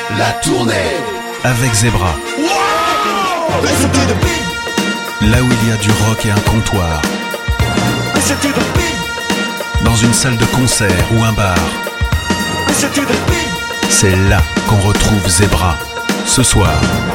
La tournée avec Zebra. Là où il y a du rock et un comptoir. Dans une salle de concert ou un bar. C'est là qu'on retrouve Zebra. Ce soir.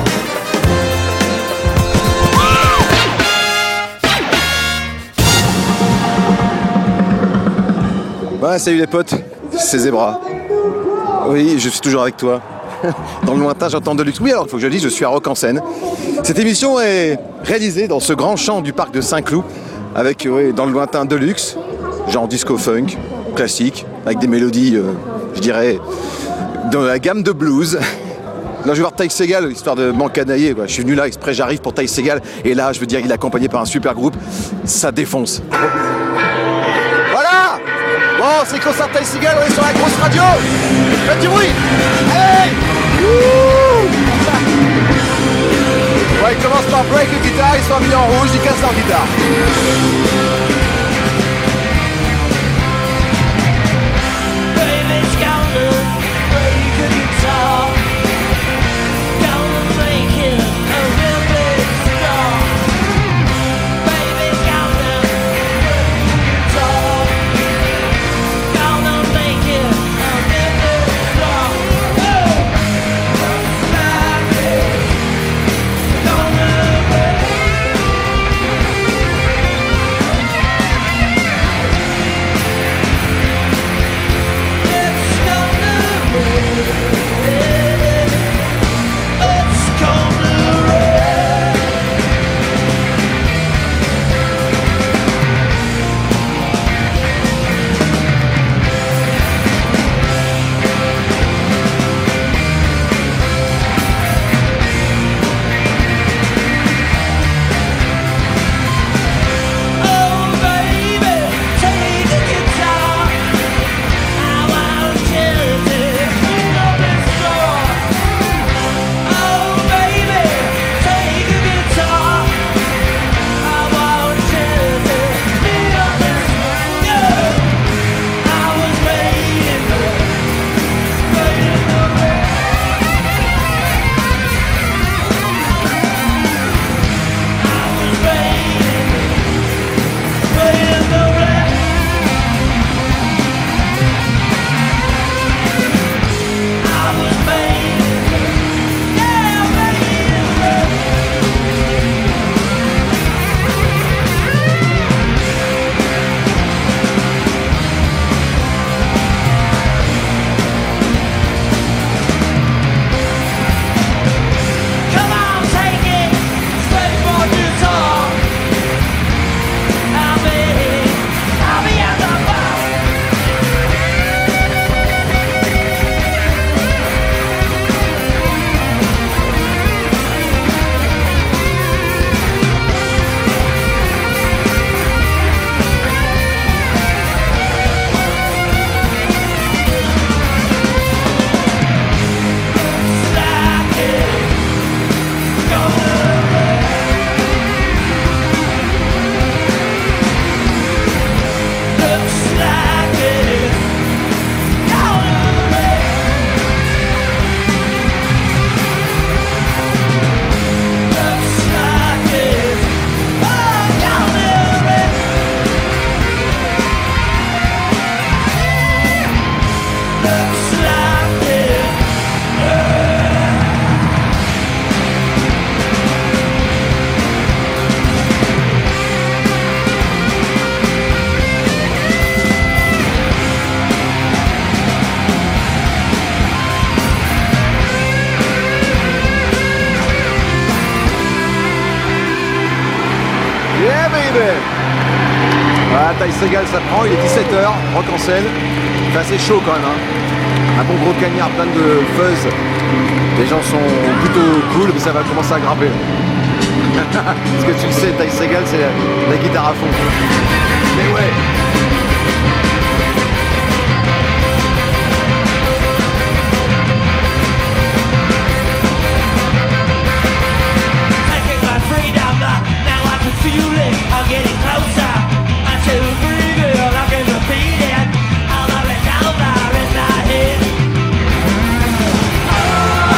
Ouais, salut les potes, c'est Zebra. Oui, je suis toujours avec toi. Dans le lointain, j'entends Deluxe. Oui, alors il faut que je le dise, je suis à Rock en Seine. Cette émission est réalisée dans ce grand champ du parc de Saint-Cloud, avec dans le lointain Deluxe, genre disco-funk, classique, avec des mélodies, je dirais, dans la gamme de blues. Là, je vais voir Ty Segall, histoire de m'encanailler, quoi. Je suis venu là exprès, j'arrive pour Ty Segall. Et là, je veux dire, il est accompagné par un super groupe. Ça défonce. Voilà! Bon, c'est le concert Ty Segall, on est sur la grosse radio. Faites du bruit! Allez! Ouais, il commence par break le guitare, ils sont mis en rouge, ils cassent leur guitare. Voilà, Ty Segall, ça prend, il est 17h, Rock en Seine. Il fait assez chaud quand même, hein. Un bon gros cagnard plein de fuzz. Les gens sont plutôt cool, mais ça va commencer à grimper. Parce que tu le sais, Ty Segall, c'est la guitare à fond. Mais ouais. All of the down there in my head.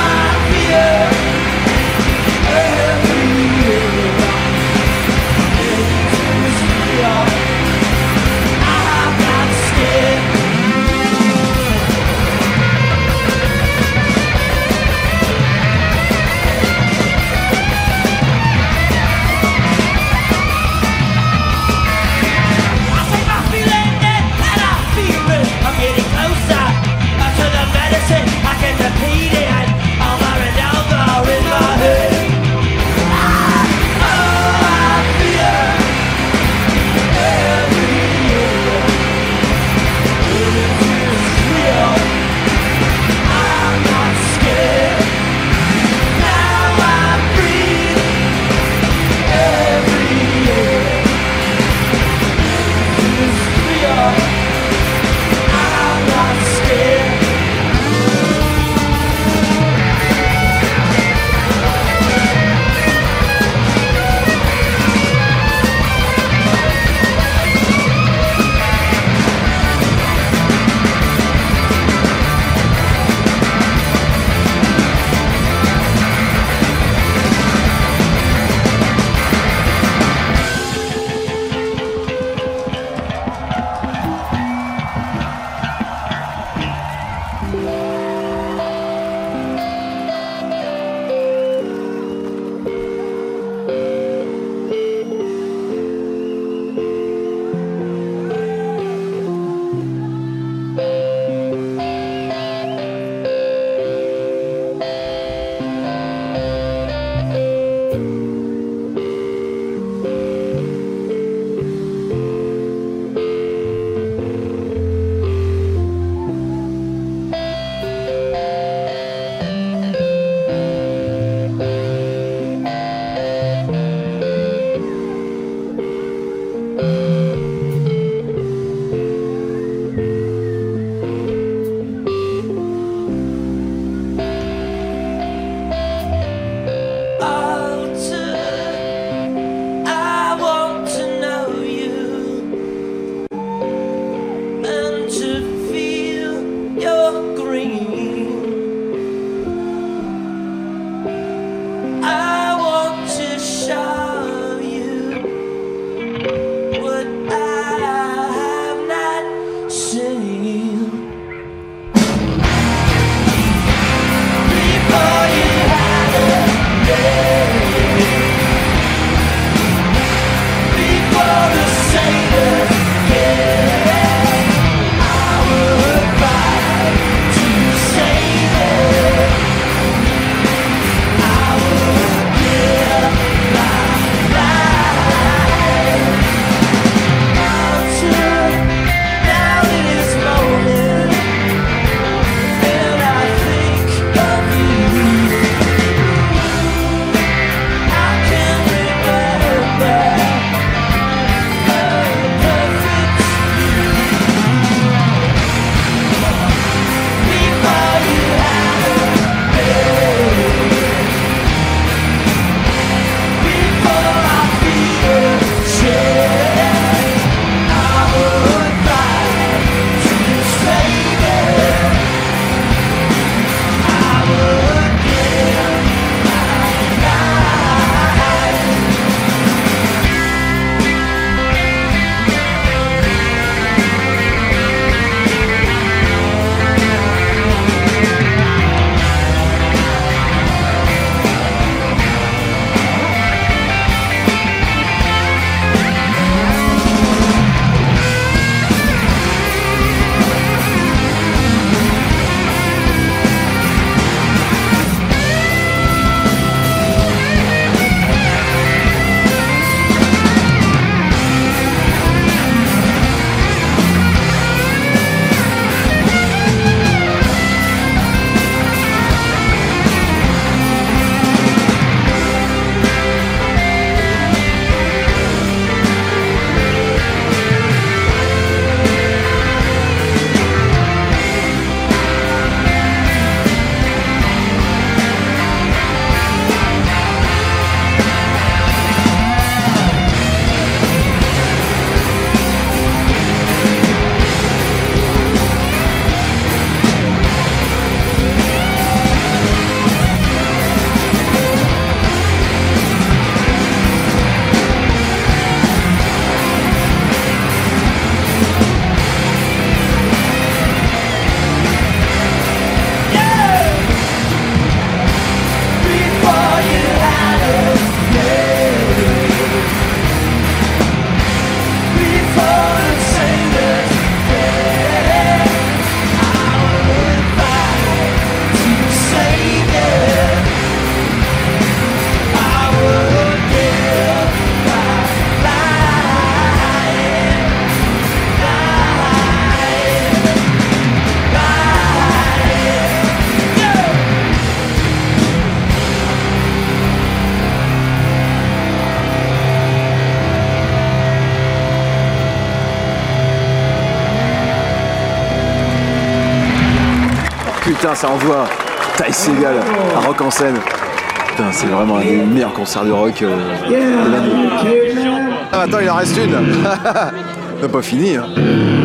Putain, ça envoie. Ty Segall à Rock en scène. Putain, c'est vraiment un des meilleurs concerts de rock de l'année. Ah, attends, il en reste une. On n'a pas fini. Hein.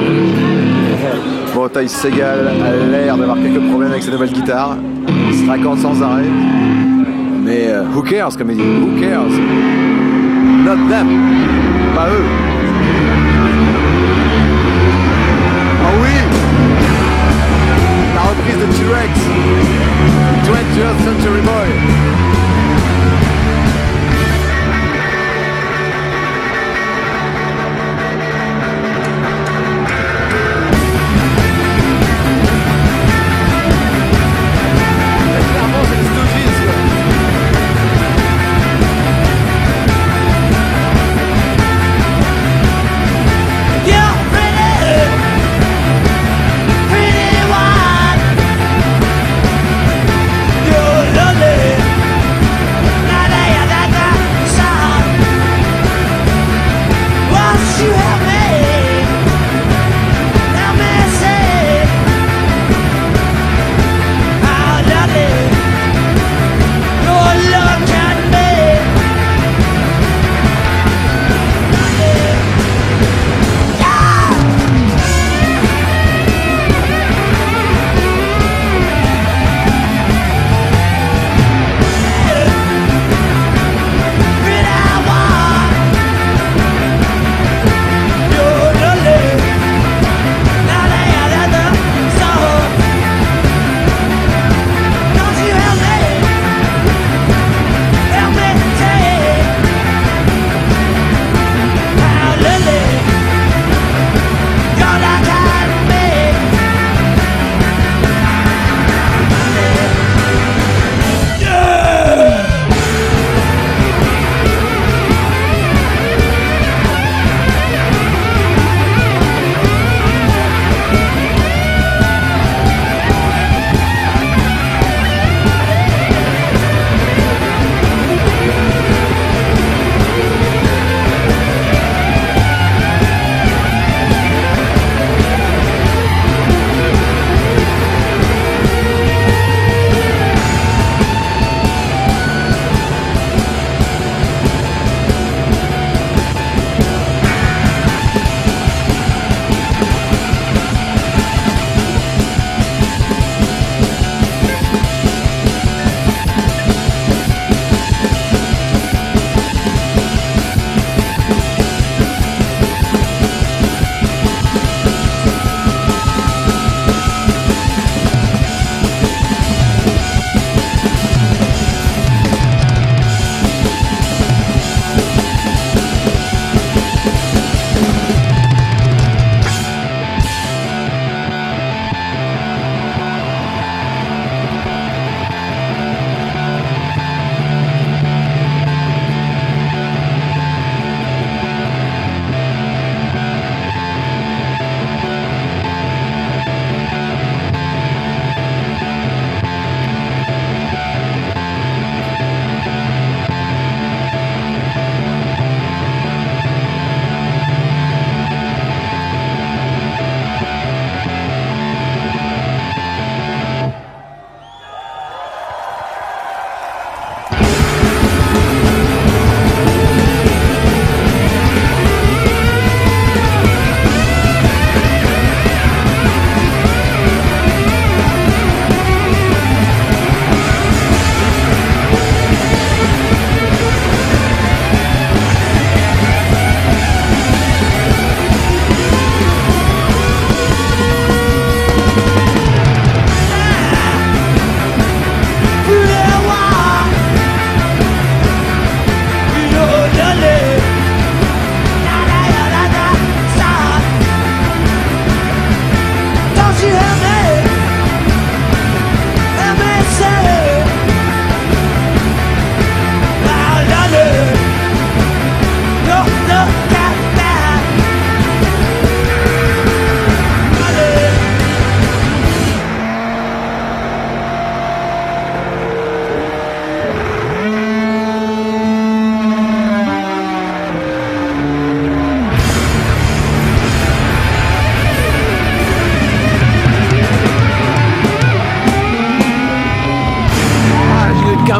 Bon, Ty Segall a l'air d'avoir quelques problèmes avec sa nouvelle guitare. Il se raconte sans arrêt. Mais who cares, comme il dit. Who cares? Not them. Pas eux. Ah oui! La reprise de T-Rex. 20th Century Boy. You're lovely.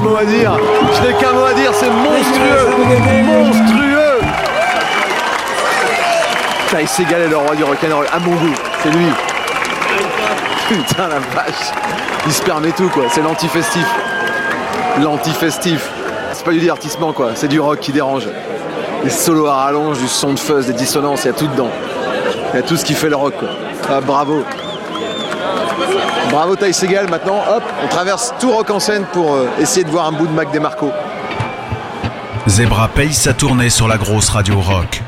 mot à dire. Je n'ai qu'un mot à dire, c'est monstrueux. Monstrueux. Ty Segall est le roi du rock'n'roll. À mon goût, c'est lui. Putain la vache. Il se permet tout quoi, c'est l'anti-festif. L'anti-festif. C'est pas du divertissement quoi, c'est du rock qui dérange. Des solos à rallonge, du son de fuzz, des dissonances, il y a tout dedans. Il y a tout ce qui fait le rock quoi. Ah, bravo. Bravo Ty Segall. Maintenant, hop, on traverse tout Rock en scène pour essayer de voir un bout de Mac DeMarco. Zebra paye sa tournée sur la grosse radio rock.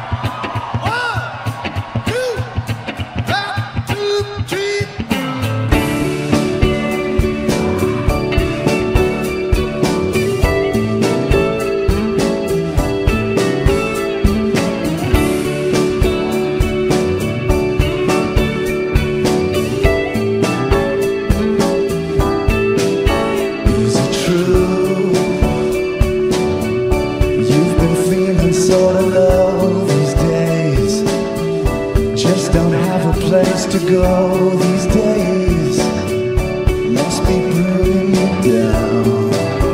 To go these days must be bringing you down.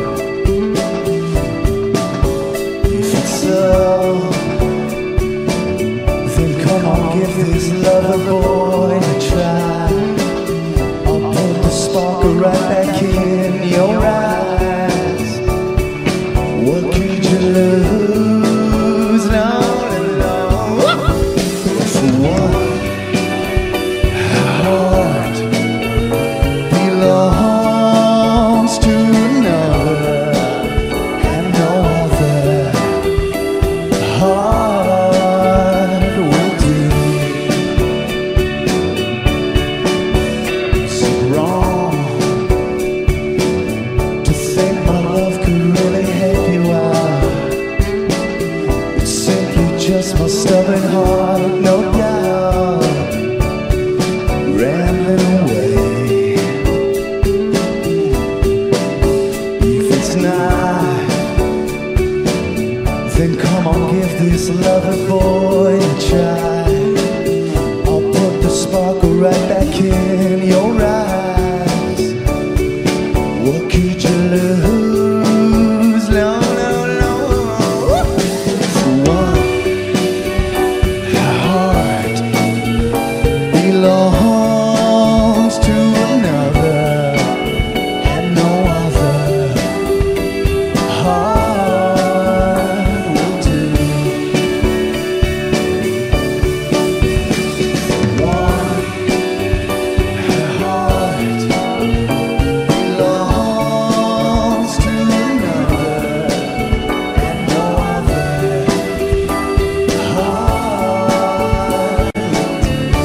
If it's so, then come on, give this lover boy a try. I'll put the sparkle right back in your eyes. What could you lose? No, no, no. For what? Belongs to another and no other heart will do. So wrong to think my love could really help you out. It's simply just my stubborn heart, no doubt, rambling away. Then come on, give this lover boy a try. I'll put the sparkle right back in your eyes. What could you lose? No, no, no. For one heart belongs to another and no other heart will do. One heart belongs to another and no other heart will do.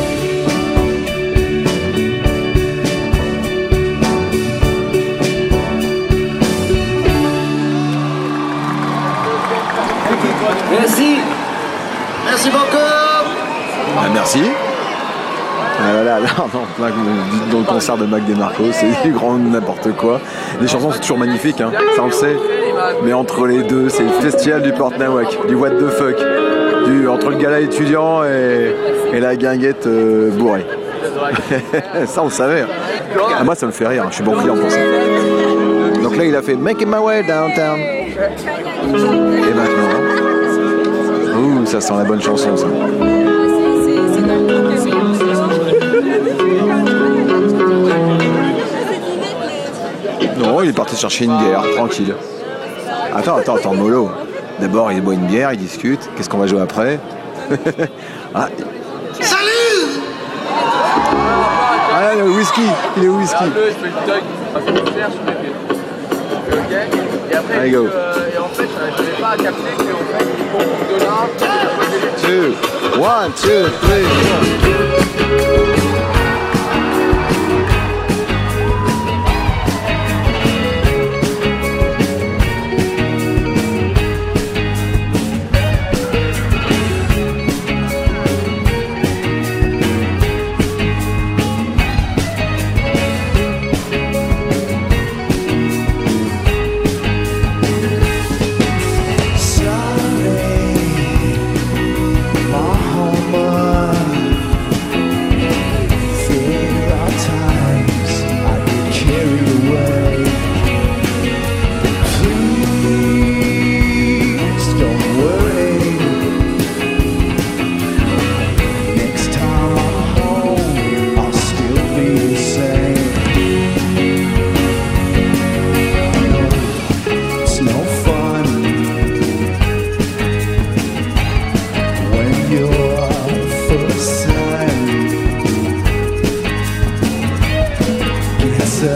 Merci. Merci beaucoup. Ah, merci. Ah, voilà, là, dans le concert de Mac DeMarco, c'est du grand n'importe quoi. Les chansons sont toujours magnifiques, hein, ça on le sait. Mais entre les deux, c'est le festival du Port Nawak, du what the fuck, entre le gala étudiant et la guinguette bourrée. Ça on le savait. Ah, moi ça me fait rire, je suis bon client pour ça. Donc là il a fait Making My Way Downtown. Et maintenant, ouh, ça sent la bonne chanson ça. Non, il est parti chercher une bière, tranquille. Attends, mollo. D'abord, il boit une bière, il discute. Qu'est-ce qu'on va jouer après? Ah. Salut. Ah, le whisky, il est au whisky. Allez, go. Et en fait, je n'avais pas capté qu'en fait, ils vont de là. 2, 1, 2, 3. Sorry, my home.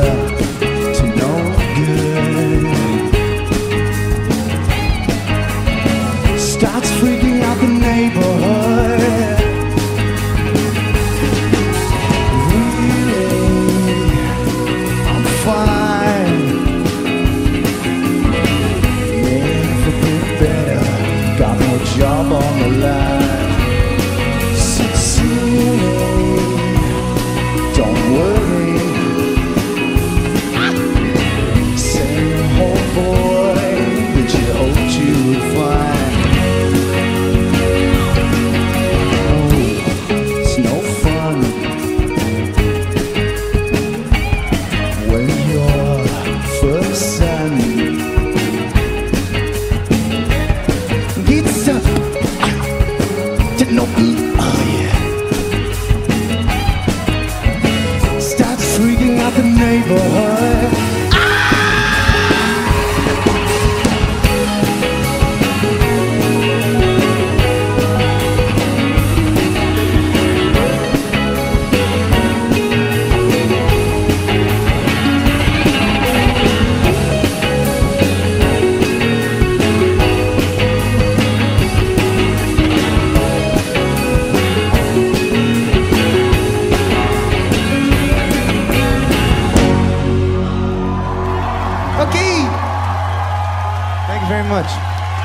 to no good. Starts freaking out the neighborhood. Really, I'm fine. Never been better. Got no job on the line. Sincerely, don't worry. Same old boy that you hoped you would find. Oh, it's no fun when your first son gets up to no eat. Oh yeah. Starts freaking out the neighborhood. Okay. Thank you very much.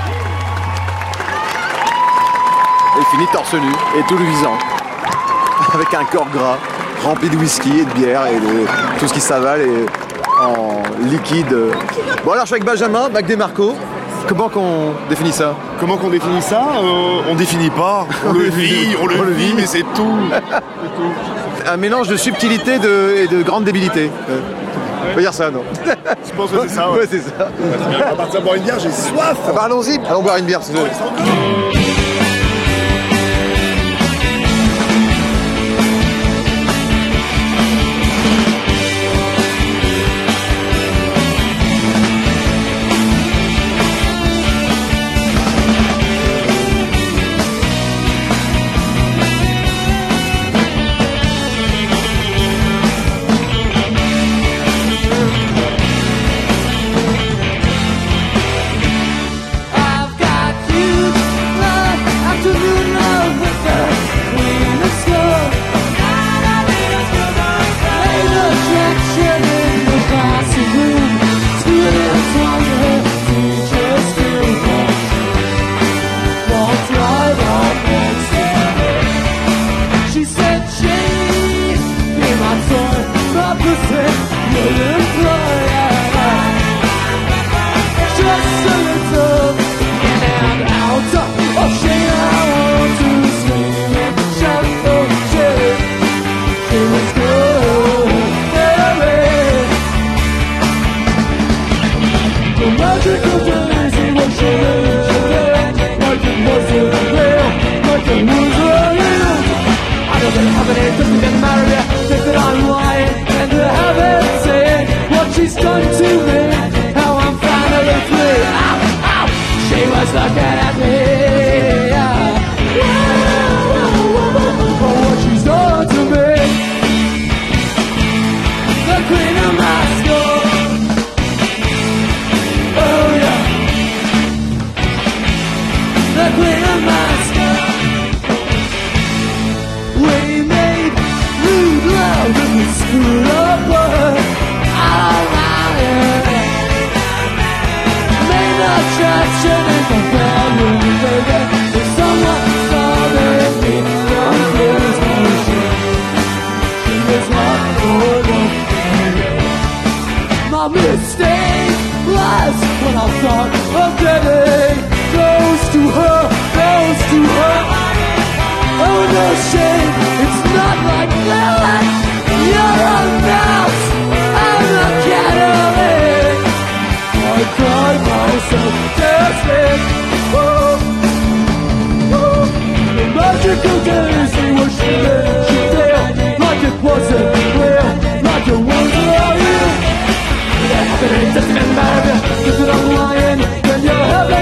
Et finit torse nu et tout luisant. Avec un corps gras, rempli de whisky et de bière et de tout ce qui s'avale et en liquide. Bon alors je suis avec Benjamin, Mac DeMarco. Comment qu'on définit ça? Comment qu'on définit ça? On définit pas. On le vit, mais c'est tout. Un mélange de subtilité et de grande débilité. On peut dire ça, non? Je pense que c'est ça, ouais. Ouais, c'est ça. On va partir boire une bière, j'ai soif. Ah bah, allons-y, allons boire une bière, si vous voulez. She's done to me, how I'm finally free. Ow, ow, she was looking at me. For what she's done to me, the queen of my school. Oh yeah, the queen of my school. We made rude love in the school of work. Attraction in the bedroom, baby. If someone saw me confused, she was not good. My mistake was when I thought of getting close to her, close to her. Oh no shame, it's not like that. You're a mouse, I'm a Cadillac. I cried myself dancing. Oh, oh. The magical days they were shivering. She felt like it wasn't real, like it was real. The happening doesn't matter. Cause I'm lying when you're having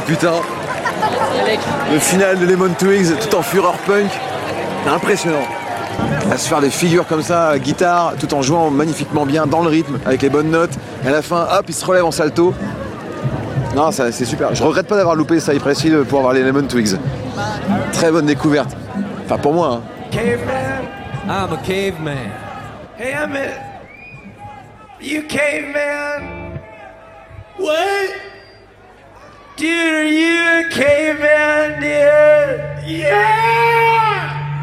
putain. Le final de Lemon Twigs tout en fureur punk. Impressionnant. À se faire des figures comme ça, guitare, tout en jouant magnifiquement bien dans le rythme, avec les bonnes notes. Et à la fin, hop, il se relève en salto. Non, ça, c'est super. Je regrette pas d'avoir loupé Cypress Hill pour avoir les Lemon Twigs. Très bonne découverte. Enfin, pour moi. Hein. Caveman. I'm a caveman. Hey, I'm a... You caveman? What? Dude, are you a caveman, dude? Yeah!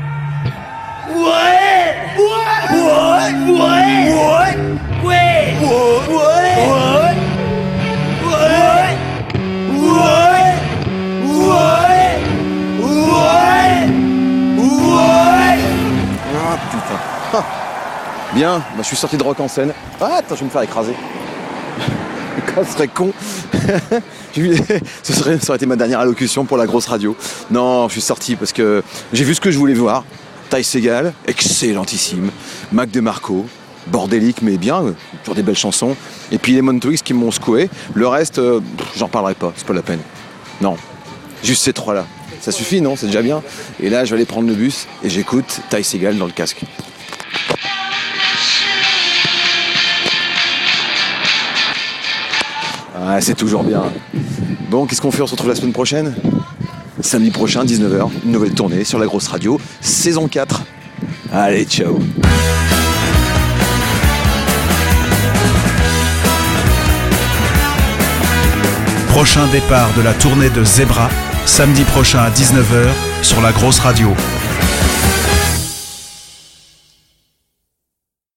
What? What? What? What? Wait! What? What? What? What? What? What? Ah putain. Bien, bah, je suis sorti de Rock en scène. Ah attends, je vais me faire écraser. Quand ce serait con. Ça aurait été ma dernière allocution pour la grosse radio. Non, je suis sorti parce que j'ai vu ce que je voulais voir. Ty Segall, excellentissime. Mac DeMarco, bordélique mais bien, toujours des belles chansons. Et puis Lemon Twigs qui m'ont secoué. Le reste, j'en parlerai pas, c'est pas la peine. Non, juste ces trois-là. Ça suffit, non? C'est déjà bien. Et là, je vais aller prendre le bus et j'écoute Ty Segall dans le casque. Ah, c'est toujours bien. Bon, qu'est-ce qu'on fait? On se retrouve la semaine prochaine? Samedi prochain, 19h, une nouvelle tournée sur la grosse radio, saison 4. Allez, ciao. Prochain départ de la tournée de Zebra, samedi prochain à 19h sur la grosse radio.